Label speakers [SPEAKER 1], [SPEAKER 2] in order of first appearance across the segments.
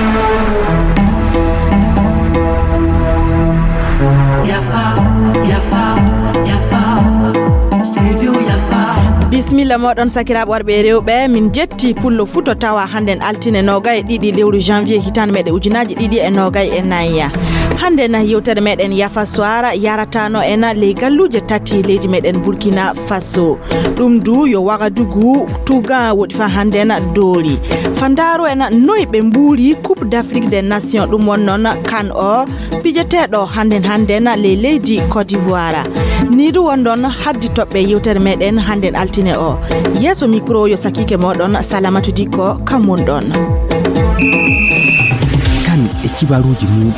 [SPEAKER 1] Bismillah modon sakiraɓe worɓe rewɓe min jetti pullo futo tawa handen altine nogay ɗiɗi lewru janvier hitande meɗen ujunaji ɗiɗi e nogay e nayya hande na yewtere meɗen yafa soara yaratano ena ley galluje tati leydi meɗen Burkina Faso ɗum du yo Wagadugu tuga woɗi fa hande na dooli fandaro ena noy ɓe mbuuri Coupe d'Afrique des Nations ɗum wonnon CAN o pijeteɗo handen na ley leydi Côte d'Ivoire ni du wondon haddi toɓɓe yewtere meɗen handen altine o yeso micro yo sakike moɗon Salamatu Dikko kamon ɗon
[SPEAKER 2] kan e kibaruji mu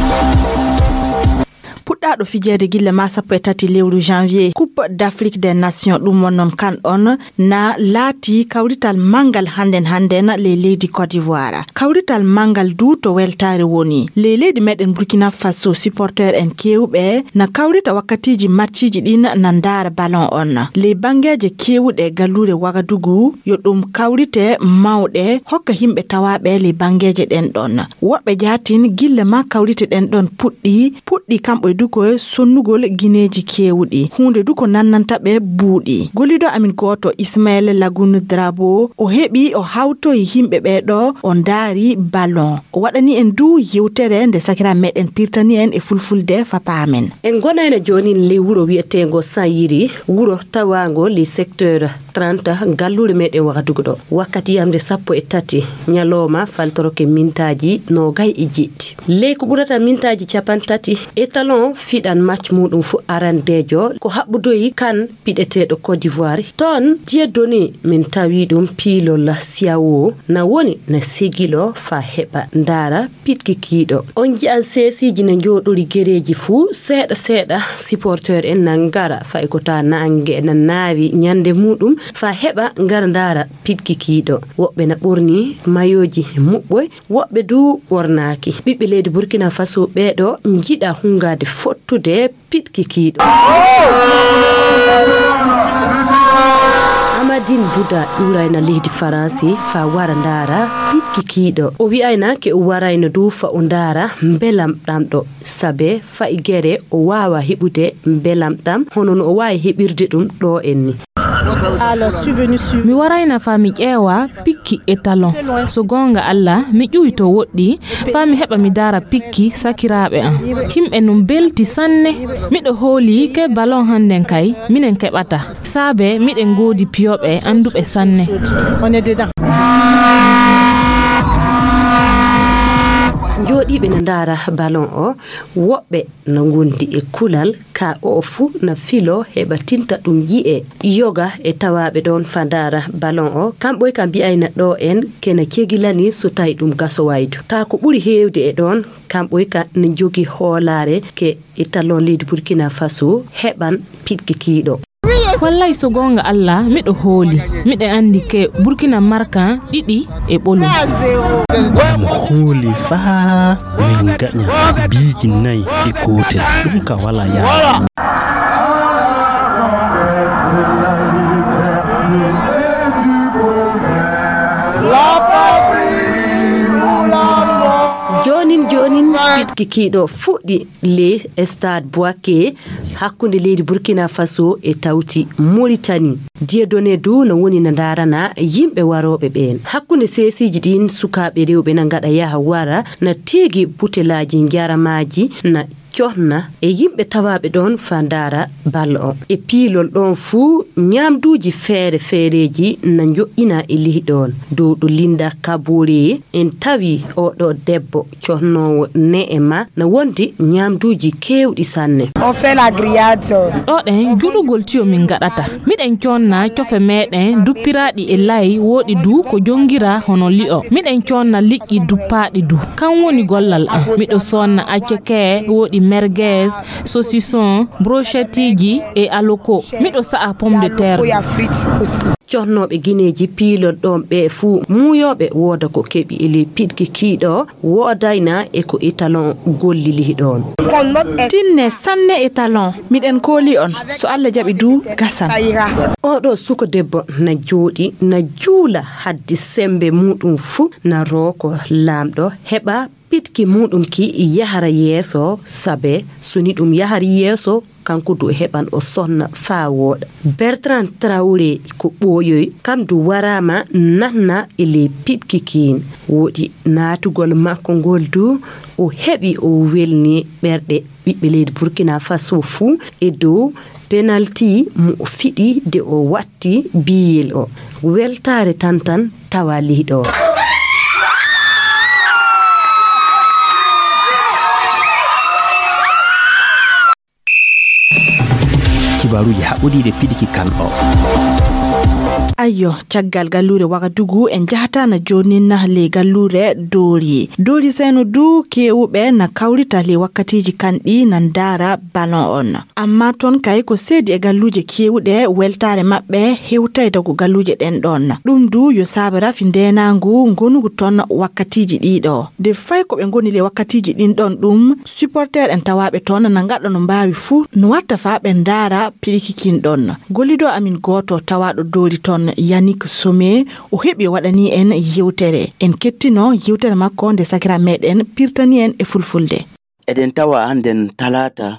[SPEAKER 1] puɗɗaɗo fijede gille ma 13 lewru janvier Coupe d'Afrique des Nations ɗum wonnon CAN on na laati kawrital mangal handen le leydi Côte d'Ivoire kawrital mangal du to weltare woni le leydi meɗen Burkina Faso supporter en kewɓe na kawrita wakkatiji matchiji ɗin na ndara ballon on le bangeje kewɗe gallure Wagadugu yo ɗum kawrite mawɗe hokka himɓe tawaɓe le bangeje ɗen ɗon woɓɓe jatin gille ma kawrite ɗen ɗon puɗɗi kamɓe duko sonnugol gineji kewɗi hunde duko nannanta ɓe buuɗi golido amin goto Ismaël Lagoune Drabo o heɓi o hawtoyi himɓe ɓeɗo o ndaari ballon o waɗani en du yewtere nde sakira meɗen pirtani en e fulfulde fapamen
[SPEAKER 3] en gonayno joni le wuro wi'etego Sayiri wuro tawango le secteur 30 gallure meɗen Wagadugu ɗo wakkati yamde 13 nyaloma faltoroke mintaji nogay e jeeɗiɗi le ko ɓurata mintaji 30 étalon fiɗan match muɗum fu arandejo ko habbudoyi CAN piɗeteɗo Côte d'Ivoire ton Dieudonné min tawi ɗum pilol siawo na woni na sigilo fa heɓa ndara pitkikiɗo on ji'an sesiji na joɗori gereji fu seeɗa supporter en na ngara fa ko ta nangue na naawi nyande muɗum fa heɓa ngara ndara pitkikiɗo woɓɓe na ɓorni mayoji muɓɓoy woɓɓe du wornaki ɓiɓɓe leydi Burkina Faso ɓeɗo jiɗa hungade fottude pitkikiɗo Amadine Bouda ɗurayna leydi Faransi fa wara ndara pitkikiɗo o wi'ayna ke o warayno du fa o ndara belamɗam ɗo sabe fa igere o wawa heɓude belamɗam hono no o wawi heɓirde ɗum ɗo enni
[SPEAKER 4] mi warayna fa mi ƴeewa pikki étalon so gonga Allah mi ƴuwi to woɗɗi fa mi heɓa mi dara pikki sakiraɓe an himɓe num belti sanne miɗo hooli ke ballon handen kay minen keɓata saabe miɗen godi piyoɓe anduɓe sanne
[SPEAKER 3] joɗiɓe na ndara ballon o woɓɓe na gondi e kulal ka o fu na filo heɓa tinta ɗum yi'e yoga e tawaɓe ɗon fa ndara ballon o kamɓoy kam mbi'ayna ɗo en kena kegilani so tawi ɗum gaso waydu ka ko ɓuri hewde e ɗon kamɓoy ka ne jogi hoolare ke e talon leydi Burkina Faso heɓan pitkikiɗo
[SPEAKER 4] wallay so gonga Allah miɗo hooli miɗe andi ke Burkina marka ɗiɗi e ɓolum
[SPEAKER 2] mo hooli fa min gaña biiji nayi e gotel ɗum ka wala yaa
[SPEAKER 3] jonin pitkikiɗo fuɗɗi le stade Boaké hakkunde leydi Burkina Faso e tawti Mauritanie Dieudonné du no woni na darana yimɓe waroɓe ɓen hakkunde sesiji ɗin sukaɓe rewɓe na gaɗa yaha wara na tegi butelaji jaramaji na cohna e yimɓe tawaɓe ɗon fa ndara ballo o e piilol ɗon fuu ñamduji feereji na joƴƴina e lihi ɗon dow ɗo Linda Kabore en tawi oɗo debbo cohnowo Neema na wondi ñamduji kewɗi sanne
[SPEAKER 5] on fait la grillade
[SPEAKER 4] ɗoɗen julugol tiyo min gaɗata miɗen conna cofe meɗen duppiraɗi e lay woɗi du ko jongira hono li'o miɗen conna liƴƴi duppaɗi du kan woni gollal an miɗo sonna acceke woɗi merguez saucisson brochettiji e aloko miɗo sa'a pomme de terre
[SPEAKER 3] cornoɓe guineji piilorɗon ɓe fuu muuyoɓe wooda ko keɓi ele piɗki kiiɗo woodayna e ko étalon gollili ɗon
[SPEAKER 1] tinne sanne étalon miɗen kooli on so Allah jaɓi du gasan
[SPEAKER 3] oɗo suko debbo na jooɗi na juula haddi sembe muɗum fuu na roko laamɗo heɓa pitki muɗum ki yahara yeeso sabe suni ɗum yahari yeeso kanko du heɓan o sonna faa wooɗa. Bertrand Traoré ko ɓooyoy kam du warama nanna ele pitki kiin woodi naatugol makko ngol du o heɓi o welni ɓerɗe ɓiɓɓe leydi Burkina Faso fuu e dow penalty mo fiɗi de o watti biyel o weltare tan tawa liiɗo.
[SPEAKER 5] kibaruji haɓɓuɗiɗe piɗiki kan o
[SPEAKER 1] ayyo caggal gallure Wagadugu en jahatana joninna le gallure doori seno du kewuɓe na kawrita le wakkatiji kanɗi nan dara ballon on amma ton kay ko seedi e galluje kewuɗe weltare maɓɓe hewtayda ko galluje ɗen ɗon ɗum du yo sabara fi ndenangu gonugu ton wakkatiji ɗiɗo de fay ko ɓe goni le wakkatiji ɗin ɗon ɗum supporter en tawaɓe ton na gaɗa no mbawi fuu no watta fa ɓe dara piɗiki kin ɗon gollido amin goto tawaɗo doori ton Yannick Somé o heɓi waɗani en yewtere en kettino yewtere makko nde sakira meɗen pirtani en e fulfulde.
[SPEAKER 6] Eden tawa handen talata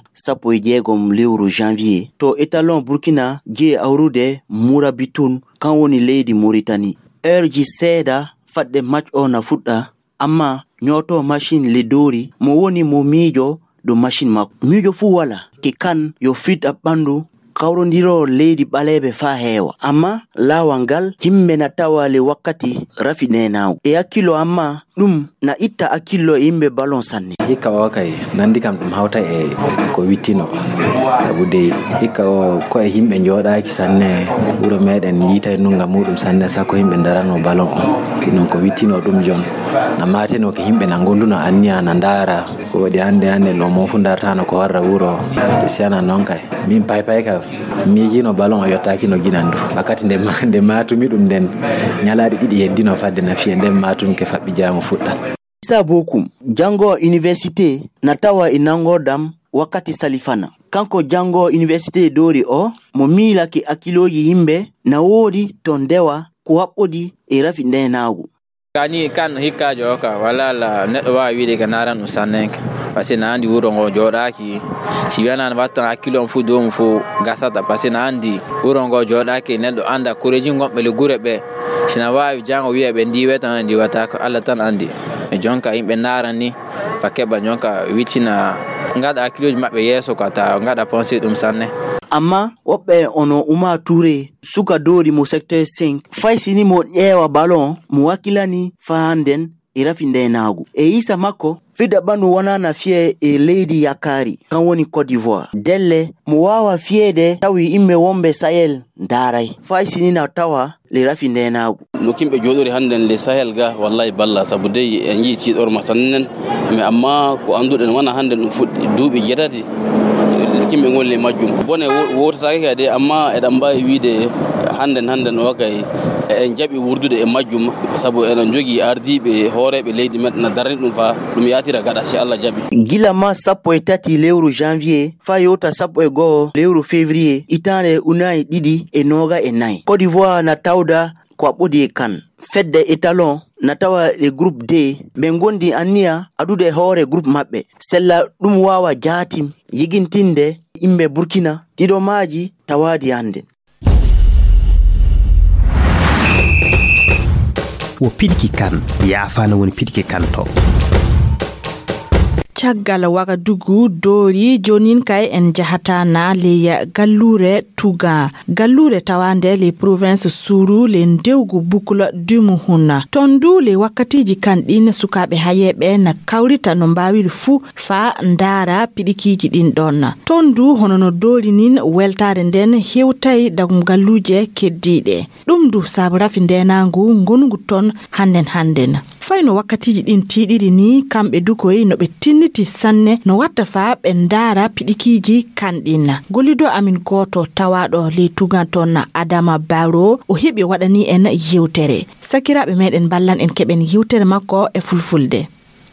[SPEAKER 6] 16 lewru janvier to étalon Burkina je awrude Mourabitoun kan woni leydi Mauritanie. Heure ji seeda fadde match o na fuɗɗa amma nyoto machine le doori mo woni mo miijo do machine makko. Miijo fu wala ke kan yo fit a ɓandu kawrondiro leydi ɓaleɓe fa heewa amma lawangal himɓe na tawa le wakkati rafi nenawu e hakkilo amma ɗum na itta hakkilo e yimɓe ballon sanne
[SPEAKER 7] hikka o kay nandi kam ɗum hawta e ko wittino sabu de hikka o ko e yimɓe jooɗaki sanne wuro meɗen yitay nunga muɗum sanne sakko yimɓe darano ballon on non ko wittino ɗum jon na mateno ko yimɓe na gonduno anniya na ndara ko waɗi hande no mofu dartano ko warra wuro siana non kay min pay ka miijino ballon o yottaki no ginandu wakkati nde matumi ɗum nden ñalaɗi ɗiɗi heddino fadde na fiye nden matum ke faɓɓi jaamu fuɗɗa
[SPEAKER 6] Isa Bokum jango université na tawa e nangodam wakkati salifana kanko jango université doori o mo miilaki akkiloji yimɓe na woodi to ndewa ko haɓɓodi e rafi ndenagu
[SPEAKER 8] kani kan hikkajo ka wala la neɗɗo wawi wiide ka naran ɗum sannenka par ce que na andi wuro ngo jooɗaki si wiyanani wattan hakkilo on fu dow mum fu gasata par ce que na andi wuro ngo jooɗaki neɗɗo anda koreji gonɓe le gure ɓe sina wawi jango wiya ɓe ndiwe tan ndiwata ko Allah tan andi e jonka yimɓe naran ni fa keɓa jonka wiccina gaɗa hakkiloji maɓɓe yeeso ka ta gaɗa pensé ɗum sanne
[SPEAKER 6] amma woɓɓe ono Uma Touré suka doori mo secteur 5 faysini mo ƴeewa ballon mo wakkilani fa handen e rafi ndenagu e isa makko fida ɓandu wonana fiye e leydi yakari kan woni Côte d'Ivoire delle mo wawa fiyede tawi yimɓe wonɓe Sahel daray faysinina tawa le rafi ndenagu
[SPEAKER 9] no kimɓe jooɗori hannden le Sahel ga wallahi balla sabu dey en jii ciiɗorma sannen mais amma ko annduɗen wona hannden ɗum fuɗɗi duuɓi jetati kimɓe ngolli majjum bone wotatake kadi amma eɗen mbawi wiide hannden o kay en jaɓi wurdude e majjum sabu enen jogii ardiɓe hooreɓe leydi meɗen na darni ɗum fa ɗum yatira gaɗa si Allah jaɓi
[SPEAKER 6] gila ma 13 lewru janvier fa yota 12 lewru février itande unayi ɗiɗi e noga e nayi Côte d'Ivoire na tawda ko haɓɓodi e kan fedde étalon na tawa le groupe D ɓe gondi anniya adude hoore groupe maɓɓe sella ɗum wawa jaatim yigintinde yimɓe Burkina tiɗomaji tawadi hande
[SPEAKER 5] wo piɗiki kan yaafano woni piɗiki kan to
[SPEAKER 1] caggal Wagadugu doori jonin kay en jahata na le gallure Touga gallure tawande le province Sourou le ndewgu bukula dumu hunna tondu le wakkatiji kanɗin sukaɓe hayeɓe na kawrita no mbawiri fu fa ndara piɗikiji ɗin ɗon tondu hono no doori nin weltare nden hewtay dagum galluje keddiɗe ɗum du sabu rafi ndenagu gonugu ton handen fayno wakkatiji ɗin tiɗiri ni kamɓe dukoyi no ɓe tinniti sanne no watta fa ɓe ndaara piɗikiji kanɗin. Gollido amin goto tawaɗo ley tuganton na Adama Baro o heɓi waɗani en yewtere. Sakiraɓe meɗen ballan en keɓen yewtere makko e fulfulde.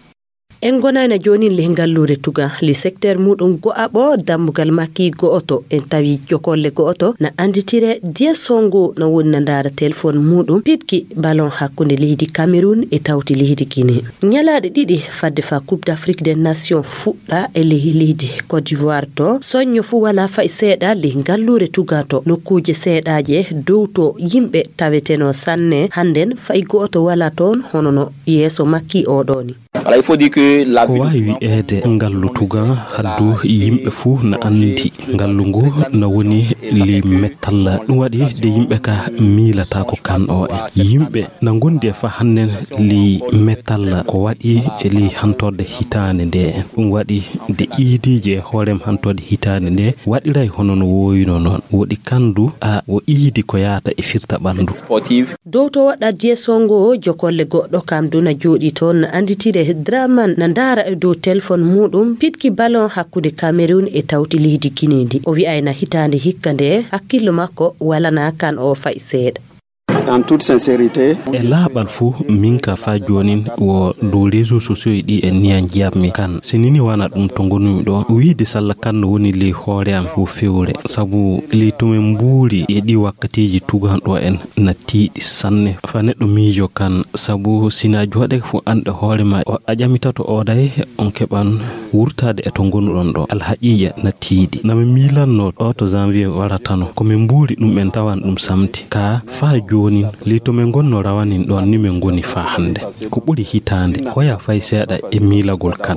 [SPEAKER 3] En gonana joni lehngallure tuga li secteur mudum go'abo dammugal makki go'oto en tawi jokolle go'oto na anditire die songo na wonna ndara telephone mudum pitki ballon hakkunde leydi Cameroun e tawti leydi Guinée. Nyalaade didi fadde fa Coupe d'Afrique des Nations fuɗɗa e leydi Côte d'Ivoire to soño fu wala fa seeda lehngallure tugato nokkuje seedaaje dowto yimbe taweteno sanne handen fay go'oto wala ton honono yeso makki o doni.
[SPEAKER 5] Alors il faut dire que la
[SPEAKER 2] ko wawi ede ngallu tuga haddu yimbe fu na andi ngallu ngo na woni li metal dum wadi de yimbe ka milata ko kan o yimbe na gondi fa hannen li metal ko wadi li hantorde hitane de dum wadi de idije horem hantorde hitane de wadiray hono no woyino non wodi kandu a o idi ko yaata e firta bandu
[SPEAKER 5] sportive
[SPEAKER 3] dowto wada die songo jokolle goddo kam duna jodi ton anditide Draman nandara e do telephone mudum pitki ballon hakkude Cameroun e tawti leydi Guinée o wi ayna hitande hikkande hakkillo makko wala na kan o fay seeda.
[SPEAKER 10] En toute sincérité
[SPEAKER 2] e laabal fu minka fa jonin wo do réseaux sociaux di en nian jiammi kan sinini wana dum to gonumi do wiide salla kan woni li hoore am wo fewre sabu li to men mburi e di wakkatiji tugan do en na tiidi sanne fa neddo mijo kan sabu sina jode fu ande hoore ma a jamitato o day on keban wurtade e to gonudon do al haqiqa na tiidi na mi milanno o to janvier waratano ko men mburi dum en tawan dum samti ka fa joni lito men gonno rawanin don ni men goni fa hande ko buri hitande hoya fay seeda e milagol kan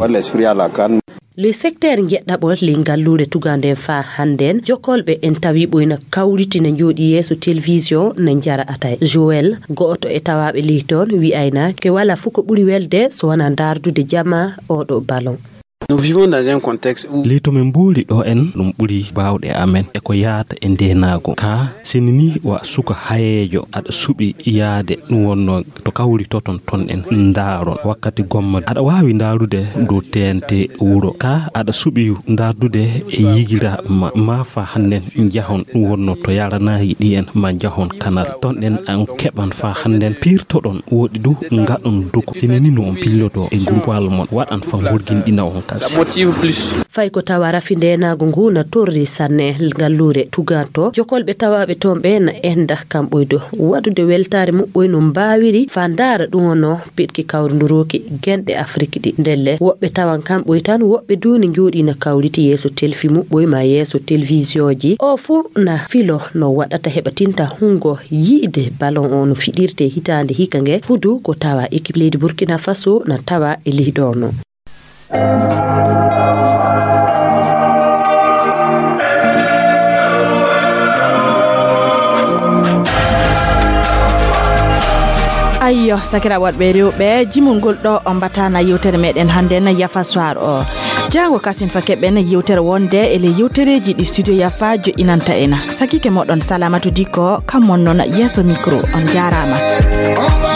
[SPEAKER 3] le secteur ngeddabol lingallure tugande fa handen jokolbe en tawi boyna kawriti na jodi yeso television na jara atay Joel goto e tawabe liton wi ayna ke wala fuko buri welde so wana dardude jama o do ballon.
[SPEAKER 10] Nous vivons dans un contexte où
[SPEAKER 2] lito men mbuli do en dum buri bawde amen e ko yaata e ndenago ka sinini wa suka hayejo ada subi yaade dum wonno to kawri toton ton en ndaaro wakkati gomma ada wawi ndaarude do tente wuro ka ada subi ndaardude e yigira ma fa hannen jahon dum wonno to yarana yidi en ma jahon kanal ton en an keban fa hannen pirto don wodi du ngadon duko sinini no on pilloto e groupal mon wadan fa ngurgindina on
[SPEAKER 10] motive plus
[SPEAKER 3] fay ko tawara findena go nguna torri sanne gallure tuganto jokolbe tawabe tombe na enda kamboydo wadude weltare mubboyno mbawiri fandara dum wono pitki kawrnduroki gende Afrique di delle wobbe tawan kamboy tan wobbe duni jodi na kawriti yeso telfi mubboy ma yeso televisionji o fu na filo no wadata hebatinta hungo yide ballon on fidirte hitande hikange fudu ko tawa équipe leydi Burkina Faso na tawa e lidono.
[SPEAKER 1] Ayyo sakira wadbe rewbe jimungol do on batana yewtere meden hande na Yafa soir o jango kasin fakebe na yewtere wonde ele yewtereji di studio Yafa jo inanta ena sakike modon salamatu diko kam wonno na yeso micro on jarama.